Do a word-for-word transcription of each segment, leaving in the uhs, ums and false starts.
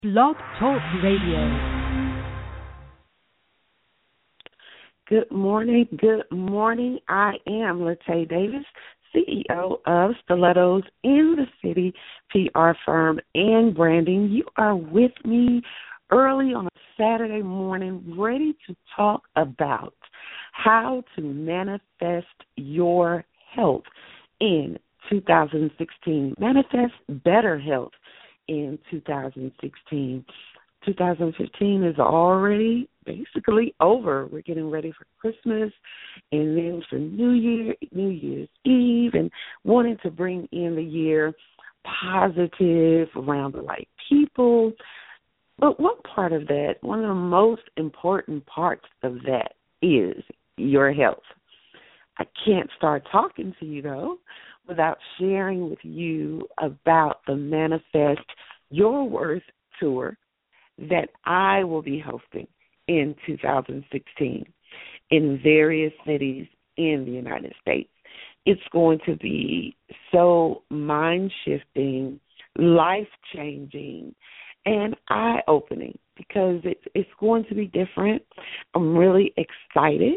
Blog Talk Radio. Good morning, good morning. I am Latay Davis, C E O of Stilettos in the City P R firm and branding. You are with me early on a Saturday morning, ready to talk about how to manifest your health in two thousand sixteen. Manifest better health in two thousand sixteen. two thousand fifteen is already basically over. We're getting ready for Christmas and then for New Year, New Year's Eve, and wanting to bring in the year positive, around the right people. But one part of that, one of the most important parts of that is your health. I can't start talking to you, though, without sharing with you about the Manifest Your Worth tour that I will be hosting in two thousand sixteen in various cities in the United States. It's going to be so mind-shifting, life-changing, and eye-opening because it's, it's going to be different. I'm really excited,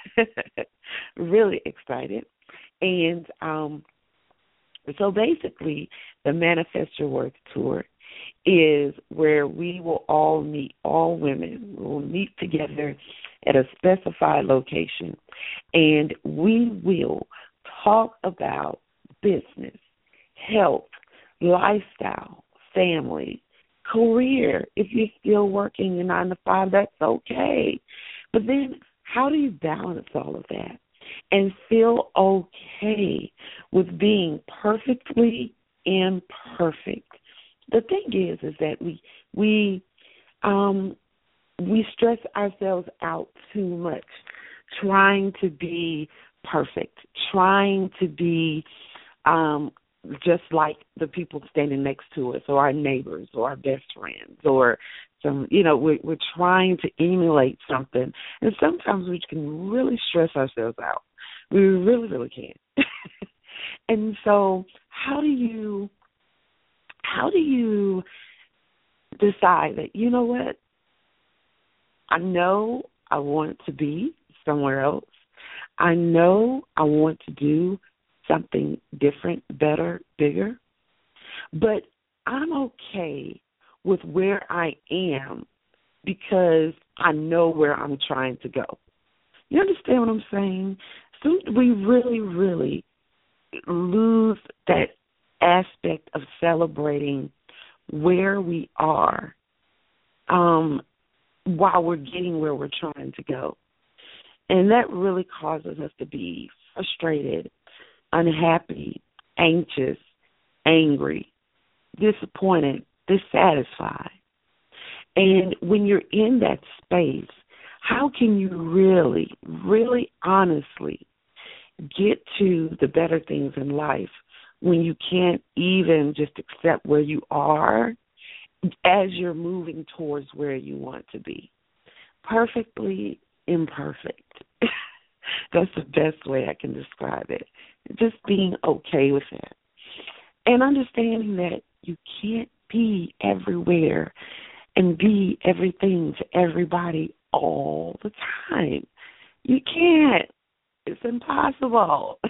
really excited. And um, so basically, the Manifest Your Worth tour is where we will all meet, all women will meet together at a specified location, and we will talk about business, health, lifestyle, family, career. If you're still working your nine to five, that's okay. But then how do you balance all of that and feel okay with being perfectly imperfect? The thing is, is that we we um, we stress ourselves out too much, trying to be perfect, trying to be um, just like the people standing next to us, or our neighbors, or our best friends, or some. You know, we're, we're trying to emulate something, and sometimes we can really stress ourselves out. We really, really can. And so, how do you? How do you decide that, you know what, I know I want to be somewhere else. I know I want to do something different, better, bigger, but I'm okay with where I am because I know where I'm trying to go. You understand what I'm saying? So we really, really lose that aspect of celebrating where we are um, while we're getting where we're trying to go. And that really causes us to be frustrated, unhappy, anxious, angry, disappointed, dissatisfied. And when you're in that space, how can you really, really honestly get to the better things in life when you can't even just accept where you are as you're moving towards where you want to be? Perfectly imperfect. That's the best way I can describe it. Just being okay with that. And understanding that you can't be everywhere and be everything to everybody all the time. You can't. It's impossible.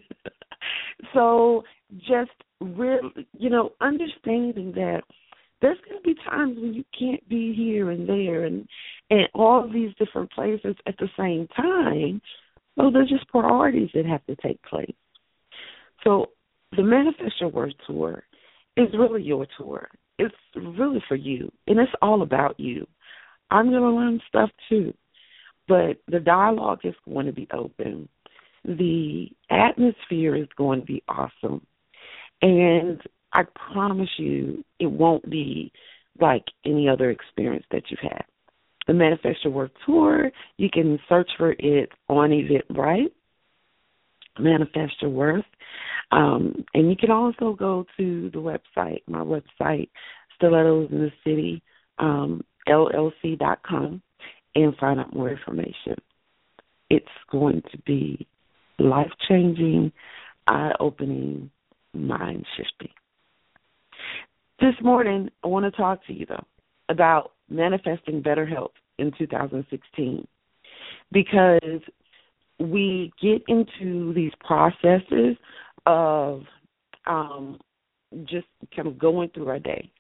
So just really, you know, understanding that there's going to be times when you can't be here and there and, and all of these different places at the same time. Well, there's just priorities that have to take place. So the Manifest Your Worth tour is really your tour. It's really for you, and it's all about you. I'm going to learn stuff too, but the dialogue is going to be open. The atmosphere is going to be awesome. And I promise you it won't be like any other experience that you've had. The Manifest Your Worth tour, you can search for it on Eventbrite, Manifest Your Worth. Um, and you can also go to the website, my website, Stilettos in the City, um, L L C dot com, and find out more information. It's going to be life-changing, eye-opening, mind-shifting. This morning, I want to talk to you, though. about manifesting better health in two thousand sixteen, because we get into these processes of um, just kind of going through our day.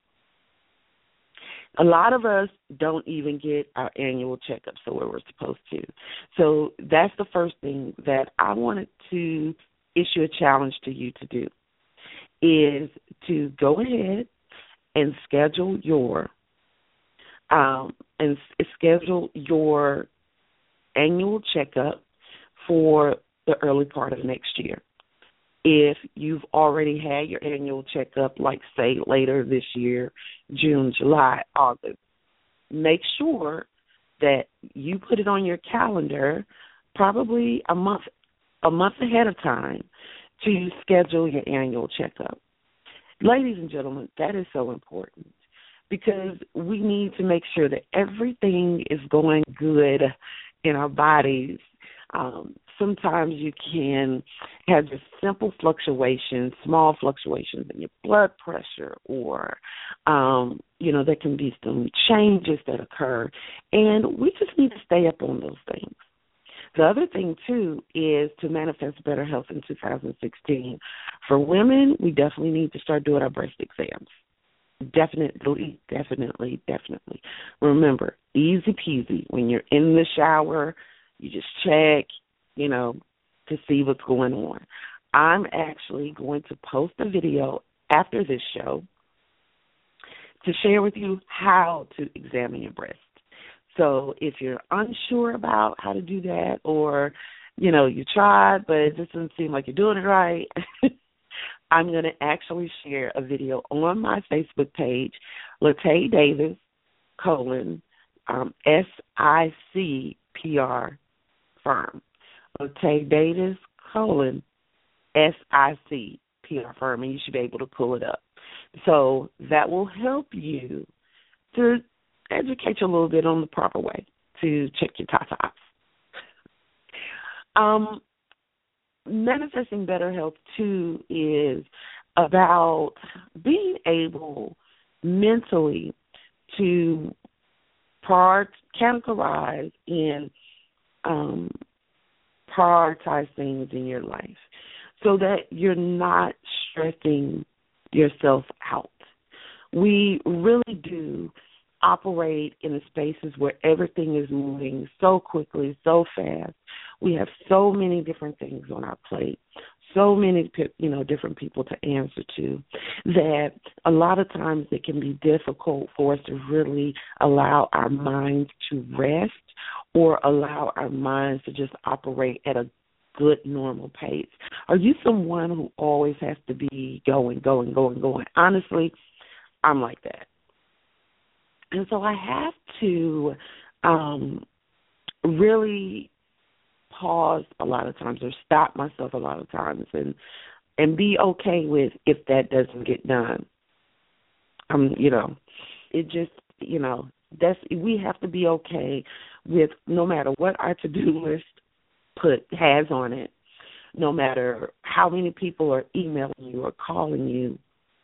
A lot of us don't even get our annual checkups the way we're supposed to. So that's the first thing that I wanted to issue a challenge to you to do, is to go ahead and schedule your um, and s- schedule your annual checkup for the early part of next year. If you've already had your annual checkup, like, say, later this year, June, July, August, make sure that you put it on your calendar probably a month a month ahead of time to schedule your annual checkup. Ladies and gentlemen, that is so important, because we need to make sure that everything is going good in our bodies. Um, sometimes you can have just simple fluctuations, small fluctuations in your blood pressure, or, um, you know, there can be some changes that occur, and we just need to stay up on those things. The other thing, too, is to manifest better health in two thousand sixteen. For women, we definitely need to start doing our breast exams. Definitely, definitely, definitely. Remember, easy peasy. When you're in the shower, you just check, you know, to see what's going on. I'm actually going to post a video after this show to share with you how to examine your breast. So if you're unsure about how to do that, or, you know, you tried, but it just doesn't seem like you're doing it right, I'm going to actually share a video on my Facebook page, Latay Davis, colon, um, S I C P R firm. Latay Davis, colon, S I C P R firm, and you should be able to pull it up. So that will help you to educate you a little bit on the proper way to check your tatas. Um, manifesting better health, too, is about being able mentally to part, categorize and um, prioritize things in your life so that you're not stressing yourself out. We really do operate in the spaces where everything is moving so quickly, so fast. We have so many different things on our plate, so many, you know, different people to answer to, that a lot of times it can be difficult for us to really allow our minds to rest or allow our minds to just operate at a good, normal pace. Are you someone who always has to be going, going, going, going? Honestly, I'm like that. And so I have to um, really pause a lot of times, or stop myself a lot of times, and and be okay with if that doesn't get done. Um, you know, it just, you know, that's we have to be okay with no matter what our to-do list put has on it, no matter how many people are emailing you or calling you,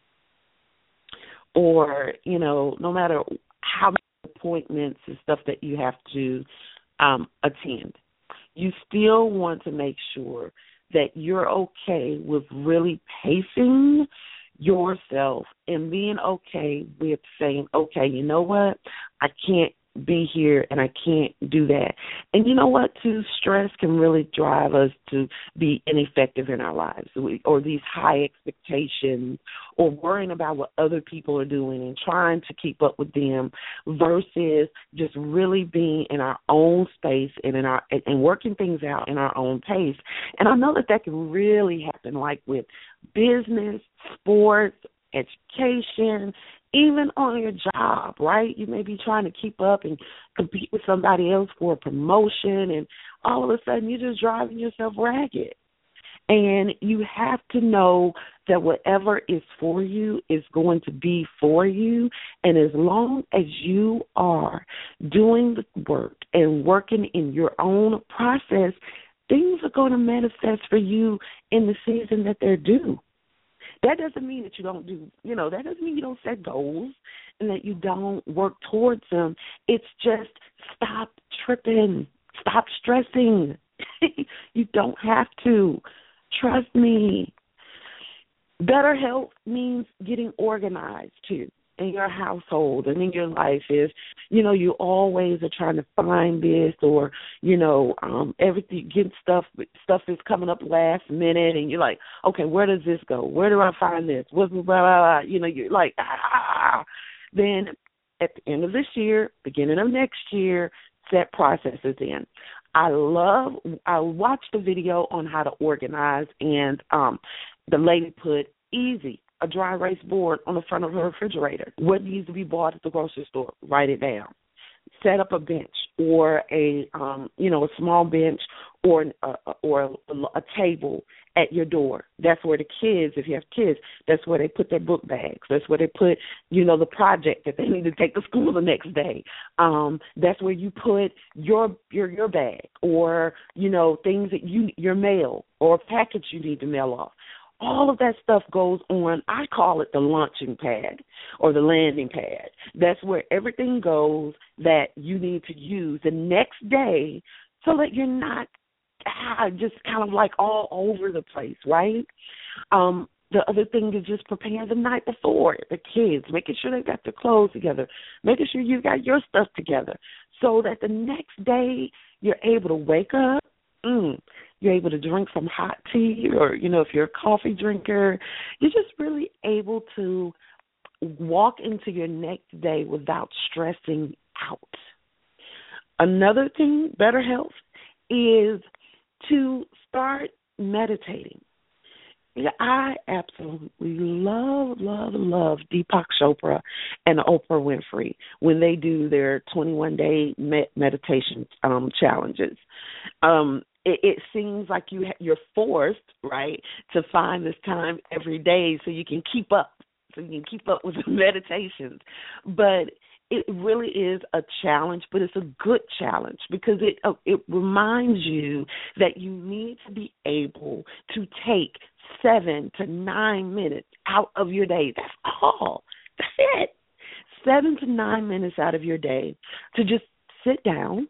or, you know, no matter how many appointments and stuff that you have to um, attend. You still want to make sure that you're okay with really pacing yourself and being okay with saying, okay, you know what, I can't be here and I can't do that. And you know what, too, stress can really drive us to be ineffective in our lives, or these high expectations, or worrying about what other people are doing and trying to keep up with them, versus just really being in our own space and in our and working things out in our own pace. And I know that that can really happen, like with business, sports, education, even on your job, right? You may be trying to keep up and compete with somebody else for a promotion, and all of a sudden you're just driving yourself ragged. And you have to know that whatever is for you is going to be for you. And as long as you are doing the work and working in your own process, things are going to manifest for you in the season that they're due. That doesn't mean that you don't do, you know, that doesn't mean you don't set goals and that you don't work towards them. It's just stop tripping. Stop stressing. You don't have to. Trust me. Better health means getting organized, too, in your household and in your life. Is, you know, you always are trying to find this, or, you know, um, everything, get stuff, stuff is coming up last minute, and you're like, okay, where does this go? Where do I find this? What, blah, blah, blah. You know, you're like, ah. Then at the end of this year, beginning of next year, set processes in. I love, I watched a video on how to organize, and um, the lady put easy, a dry erase board on the front of her refrigerator. What needs to be bought at the grocery store? Write it down. Set up a bench or a, um, you know, a small bench or a, or a, a table at your door. That's where the kids, if you have kids, that's where they put their book bags. That's where they put, you know, the project that they need to take to school the next day. Um, that's where you put your your your bag, or, you know, things that you, your mail or package you need to mail off. All of that stuff goes on, I call it the launching pad or the landing pad. That's where everything goes that you need to use the next day, so that you're not ah, just kind of like all over the place, right? Um, the other thing is just preparing the night before, the kids, making sure they got their clothes together, making sure you got your stuff together, so that the next day you're able to wake up, mm, you're able to drink some hot tea, or, you know, if you're a coffee drinker, you're just really able to walk into your next day without stressing out. Another thing, better health, is to start meditating. Yeah, I absolutely love, love, love Deepak Chopra and Oprah Winfrey when they do their twenty-one day med- meditation um, challenges. Um, it, it seems like you ha- you're forced, right, to find this time every day so you can keep up, so you can keep up with the meditations. But it really is a challenge, but it's a good challenge, because it uh, it reminds you that you need to be able to take seven to nine minutes out of your day. That's all. That's it. Seven to nine minutes out of your day to just sit down,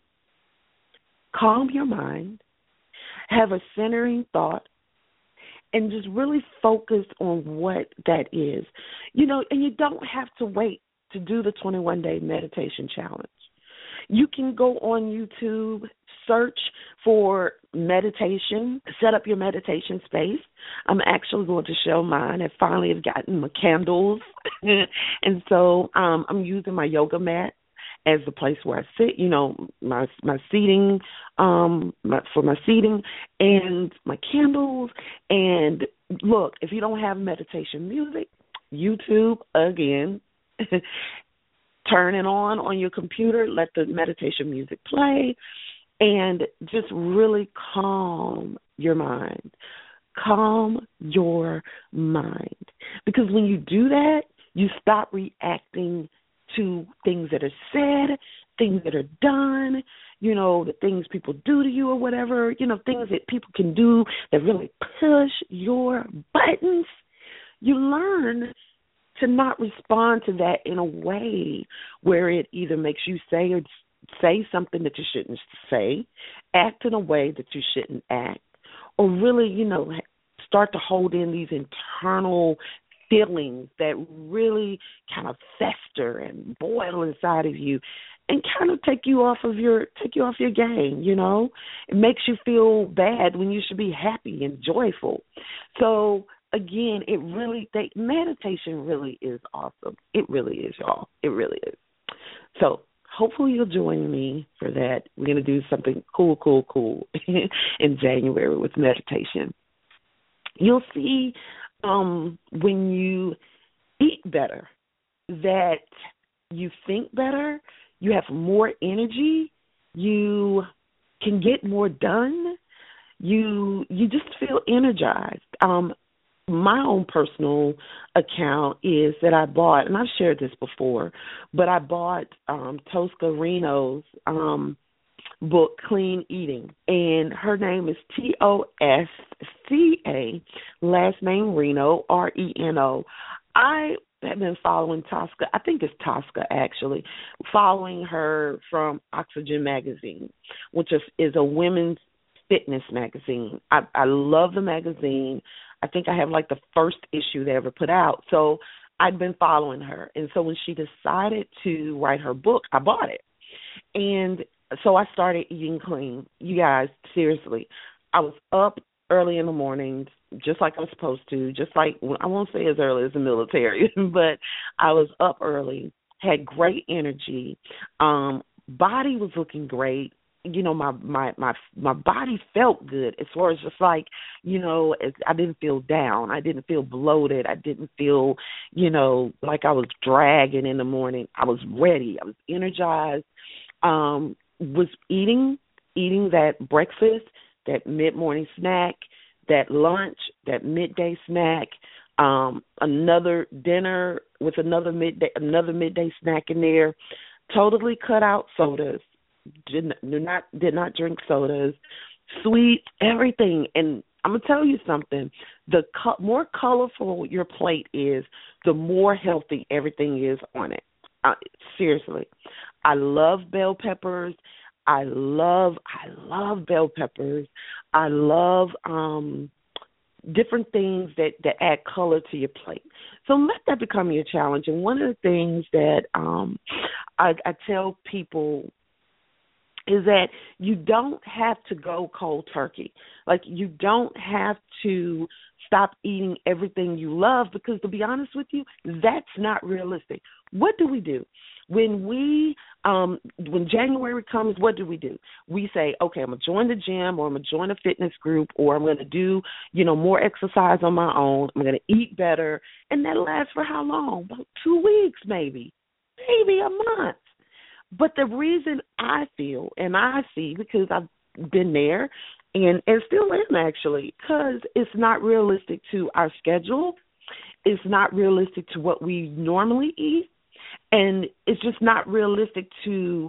calm your mind, have a centering thought, and just really focus on what that is. You know, and you don't have to wait to do the twenty-one day meditation challenge. You can go on YouTube, search for meditation, set up your meditation space. I'm actually going to show mine. I finally have gotten my candles. And so um, I'm using my yoga mat as the place where I sit, you know, my my seating, um, my, for my seating, and my candles. And look, if you don't have meditation music, YouTube, again, turn it on on your computer, let the meditation music play, and just really calm your mind. Calm your mind. Because when you do that, you stop reacting to things that are said, things that are done, you know, the things people do to you or whatever, you know, things that people can do that really push your buttons. You learn to not respond to that in a way where it either makes you say or say something that you shouldn't say, act in a way that you shouldn't act, or really, you know, start to hold in these internal feelings that really kind of fester and boil inside of you and kind of take you off of your take you off your game, you know. It makes you feel bad when you should be happy and joyful. So again, it really, they, meditation really is awesome. It really is, y'all. It really is. So hopefully you'll join me for that. We're going to do something cool, cool, cool in January with meditation. You'll see um, when you eat better that you think better, you have more energy, you can get more done, you you just feel energized. Um, my own personal account is that I bought, and I've shared this before, but I bought um, Tosca Reno's um, book, Clean Eating, and her name is T O S C A, last name Reno, R E N O. I have been following Tosca. I think it's Tosca, actually, following her from Oxygen Magazine, which is, is a women's fitness magazine. I, I love the magazine. I think I have like the first issue they ever put out. So I'd been following her. And so when she decided to write her book, I bought it. And so I started eating clean. You guys, seriously, I was up early in the mornings, just like I was supposed to, just like, I won't say as early as the military, but I was up early, had great energy, um, body was looking great. You know, my, my, my, my body felt good as far as just like, you know, as I didn't feel down. I didn't feel bloated. I didn't feel, you know, like I was dragging in the morning. I was ready. I was energized. Um, was eating, eating that breakfast, that mid-morning snack, that lunch, that midday snack, um, another dinner with another midday, another midday snack in there. Totally cut out sodas. Did not did not drink sodas, sweets, everything. And I'm gonna tell you something: the co- more colorful your plate is, the more healthy everything is on it. Uh, seriously, I love bell peppers. I love I love bell peppers. I love um, different things that, that add color to your plate. So let that become your challenge. And one of the things that um, I, I tell people is that you don't have to go cold turkey. Like, you don't have to stop eating everything you love, because to be honest with you, that's not realistic. What do we do? When we, um, when January comes, what do we do? We say, okay, I'm going to join the gym, or I'm going to join a fitness group, or I'm going to do, you know, more exercise on my own. I'm going to eat better. And that lasts for how long? About two weeks maybe, maybe a month. But the reason I feel, and I see, because I've been there and, and still am actually, because it's not realistic to our schedule. It's not realistic to what we normally eat. And it's just not realistic to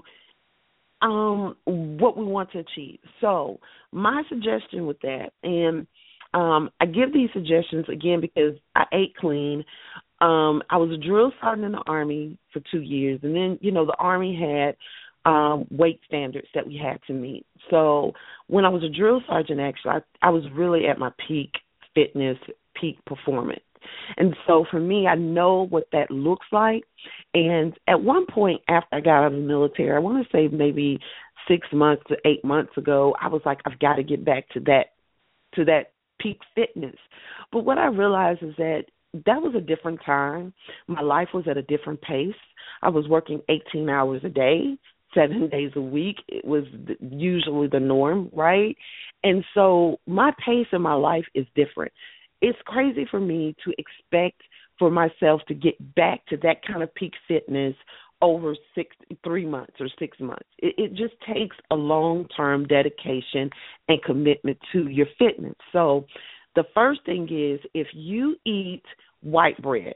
um, what we want to achieve. So my suggestion with that, and um, I give these suggestions, again, because I ate clean. Um, I was a drill sergeant in the Army for two years, and then, you know, the Army had um, weight standards that we had to meet. So when I was a drill sergeant, actually, I, I was really at my peak fitness, peak performance. And so for me, I know what that looks like. And at one point after I got out of the military, I want to say maybe six months to eight months ago, I was like, I've got to get back to that, to that peak fitness. But what I realized is that that was a different time. My life was at a different pace. I was working eighteen hours a day, seven days a week. It was usually the norm, right? And so my pace in my life is different. It's crazy for me to expect for myself to get back to that kind of peak fitness over six, three months or six months. It, it just takes a long-term dedication and commitment to your fitness. So the first thing is, if you eat white bread,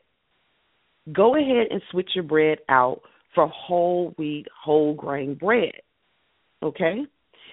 go ahead and switch your bread out for whole wheat, whole grain bread. Okay?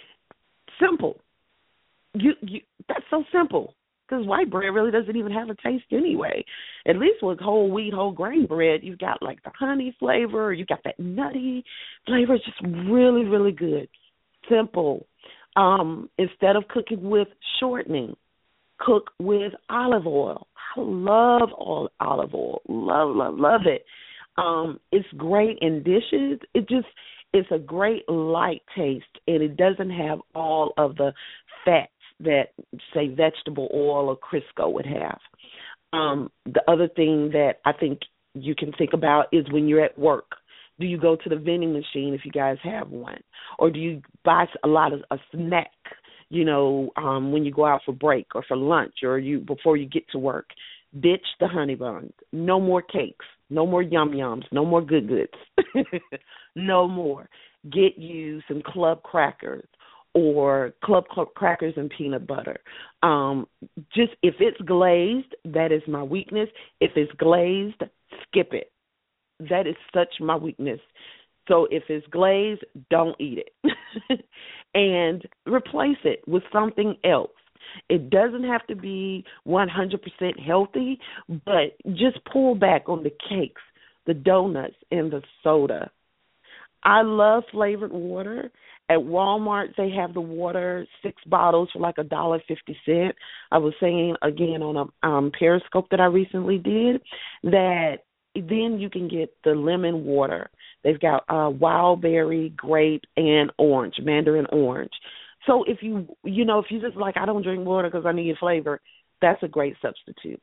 Simple. You, you that's so simple, because white bread really doesn't even have a taste anyway. At least with whole wheat, whole grain bread, you've got like the honey flavor, you got that nutty flavor. It's just really, really good. Simple. Um, instead of cooking with shortening, cook with olive oil. I love all olive oil. Love, love, love it. Um, it's great in dishes. It just, it's a great light taste, and it doesn't have all of the fats that, say, vegetable oil or Crisco would have. Um, the other thing that I think you can think about is when you're at work. Do you go to the vending machine if you guys have one? Or do you buy a lot of a snack, you know, um, when you go out for break or for lunch, or you before you get to work? Ditch the honey buns. No more cakes. No more yum yums. No more good goods. No more. Get you some club crackers or club, club crackers and peanut butter. Um, just if it's glazed, that is my weakness. If it's glazed, skip it. That is such my weakness. So if it's glazed, don't eat it. And replace it with something else. It doesn't have to be one hundred percent healthy, but just pull back on the cakes, the donuts, and the soda. I love flavored water. At Walmart, they have the water, six bottles for like a dollar fifty cent. I was saying, again, on a um, Periscope that I recently did, that then you can get the lemon water. They've got uh, wild berry, grape, and orange, mandarin orange. So if you, you know, if you just like, I don't drink water because I need flavor, that's a great substitute.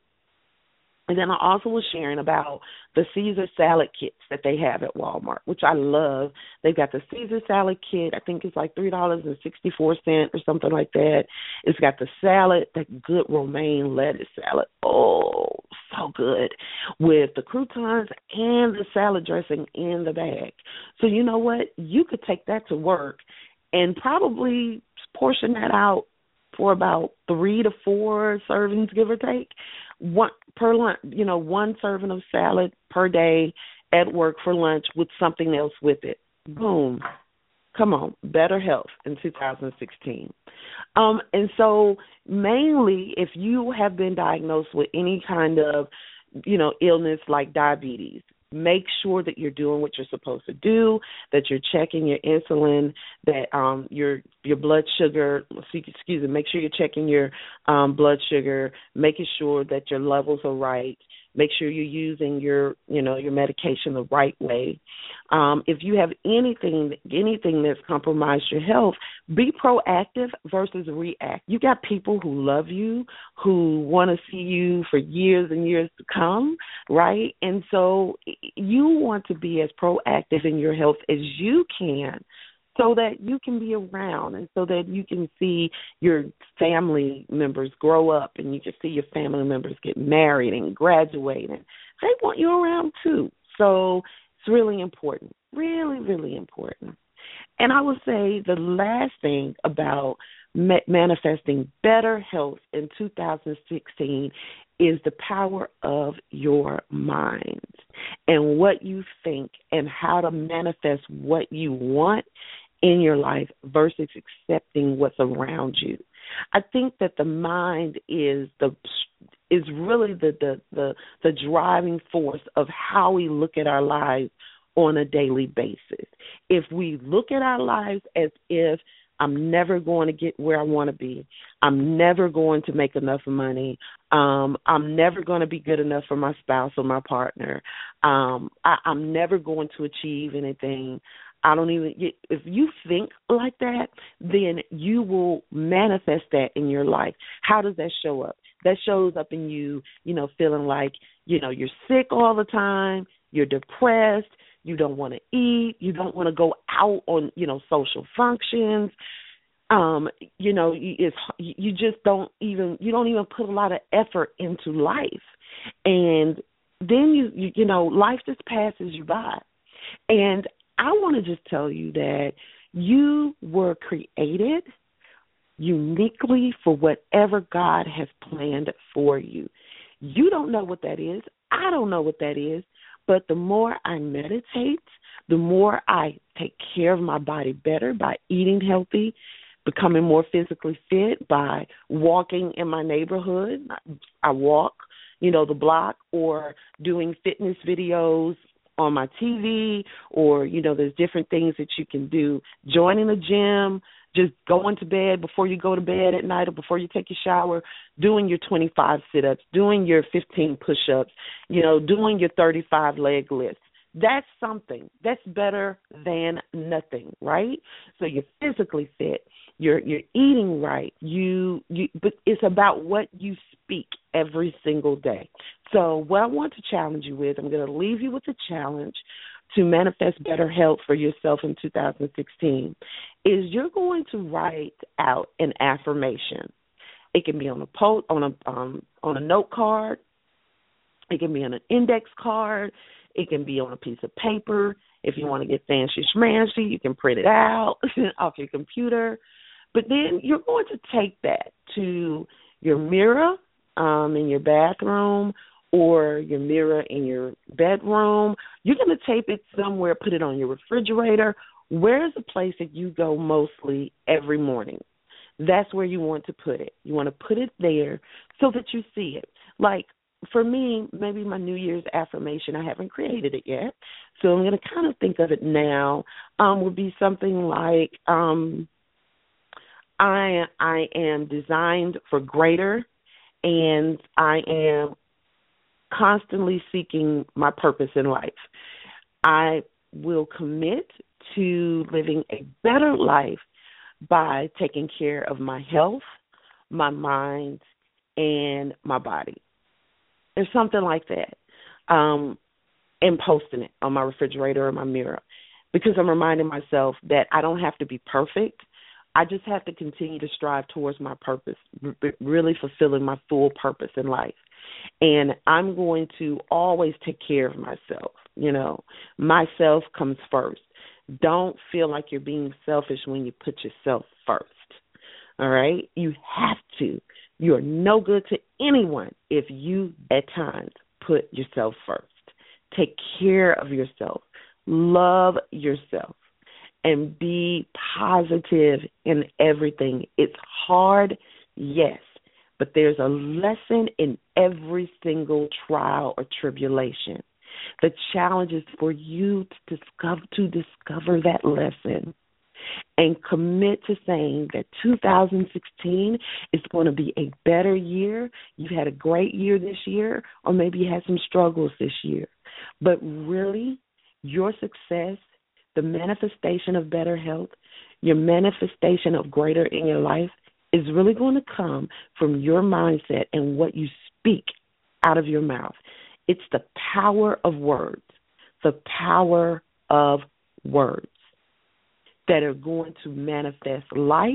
And then I also was sharing about the Caesar salad kits that they have at Walmart, which I love. They've got the Caesar salad kit. I think it's like three dollars and sixty-four cents or something like that. It's got the salad, that good romaine lettuce salad. Oh, so good, with the croutons and the salad dressing in the bag. So you know what? You could take that to work and probably portion that out for about three to four servings, give or take. One per lunch, you know, one serving of salad per day at work for lunch with something else with it. Boom. Come on, better health in two thousand sixteen. Um, and so mainly if you have been diagnosed with any kind of, you know, illness like diabetes, make sure that you're doing what you're supposed to do, that you're checking your insulin, that um, your your blood sugar, excuse me, make sure you're checking your um, blood sugar, making sure that your levels are right. Make sure you're using your, you know, your medication the right way. Um, if you have anything, anything that's compromised your health, be proactive versus react. You got people who love you, who want to see you for years and years to come, right? And so you want to be as proactive in your health as you can, so that you can be around and so that you can see your family members grow up and you can see your family members get married and graduate. And they want you around too. So it's really important, really, really important. And I would say the last thing about ma- manifesting better health in two thousand sixteen is the power of your mind and what you think and how to manifest what you want in your life versus accepting what's around you. I think that the mind is the is really the, the, the, the driving force of how we look at our lives on a daily basis. If we look at our lives as if I'm never going to get where I want to be, I'm never going to make enough money, um, I'm never going to be good enough for my spouse or my partner, um, I, I'm never going to achieve anything, I don't even, if you think like that, then you will manifest that in your life. How does that show up? That shows up in you, you know, feeling like, you know, you're sick all the time, you're depressed, you don't want to eat, you don't want to go out on, you know, social functions. Um, you know, it's, you just don't even, you don't even put a lot of effort into life. And then, you, you, you know, life just passes you by. And I want to just tell you that you were created uniquely for whatever God has planned for you. You don't know what that is. I don't know what that is. But the more I meditate, the more I take care of my body better by eating healthy, becoming more physically fit, by walking in my neighborhood. I walk, you know, the block, or doing fitness videos on my T V, or, you know, there's different things that you can do. Joining the gym, just going to bed before you go to bed at night or before you take your shower, doing your twenty-five sit-ups, doing your fifteen push-ups, you know, doing your thirty-five leg lifts. That's something. That's better than nothing, right? So you're physically fit. You're you're eating right. You you, but it's about what you speak every single day. So what I want to challenge you with, I'm going to leave you with a challenge to manifest better health for yourself in two thousand sixteen, is you're going to write out an affirmation. It can be on a po- on a um, on a note card. It can be on an index card. It can be on a piece of paper. If you want to get fancy schmancy, you can print it out off your computer. But then you're going to take that to your mirror um, in your bathroom, or your mirror in your bedroom. You're going to tape it somewhere, put it on your refrigerator. Where's the place that you go mostly every morning? That's where you want to put it. You want to put it there so that you see it. Like, for me, maybe my New Year's affirmation, I haven't created it yet, so I'm going to kind of think of it now, um, would be something like, um, I, I am designed for greater, and I am constantly seeking my purpose in life. I will commit to living a better life by taking care of my health, my mind, and my body. There's something like that. Um, and posting it on my refrigerator or my mirror, because I'm reminding myself that I don't have to be perfect. I just have to continue to strive towards my purpose, really fulfilling my full purpose in life. And I'm going to always take care of myself. You know, myself comes first. Don't feel like you're being selfish when you put yourself first. All right? You have to. You're no good to anyone if you, at times, put yourself first. Take care of yourself. Love yourself. And be positive in everything. It's hard, yes, but there's a lesson in every single trial or tribulation. The challenge is for you to discover, to discover that lesson and commit to saying that two thousand sixteen is going to be a better year. You've had a great year this year, or maybe you had some struggles this year. But really, your success, the manifestation of better health, your manifestation of greater in your life is really going to come from your mindset and what you speak out of your mouth. It's the power of words, the power of words that are going to manifest life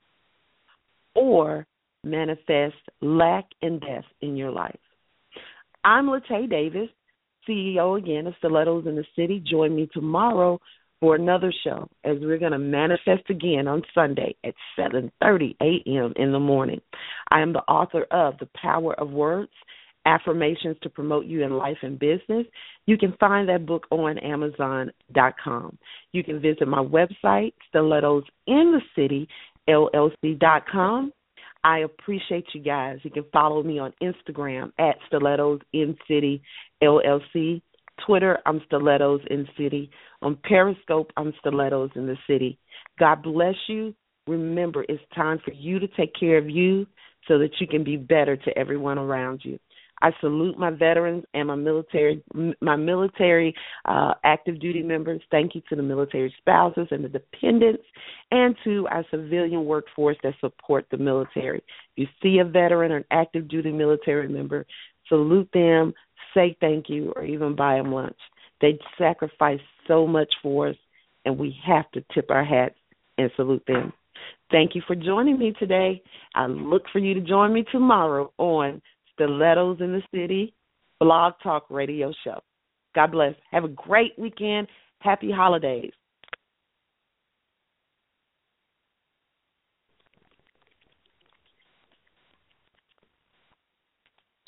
or manifest lack and death in your life. I'm Latay Davis, C E O again of Stilettos in the City. Join me tomorrow for another show as we're going to manifest again on Sunday at seven thirty a.m. in the morning. I am the author of The Power of Words, Affirmations to Promote You in Life and Business. You can find that book on Amazon dot com. You can visit my website, Stilettos in the City, L L C dot com. I appreciate you guys. You can follow me on Instagram at Stilettos in City, L L C. Twitter, I'm Stilettos in City. On Periscope, I'm Stilettos in the City. God bless you. Remember, it's time for you to take care of you so that you can be better to everyone around you. I salute my veterans and my military, my military uh, active duty members. Thank you to the military spouses and the dependents, and to our civilian workforce that support the military. If you see a veteran or an active duty military member, salute them, say thank you, or even buy them lunch. They sacrifice so much for us, and we have to tip our hats and salute them. Thank you for joining me today. I look for you to join me tomorrow on Stilettos in the City Blog Talk Radio Show. God bless. Have a great weekend. Happy holidays.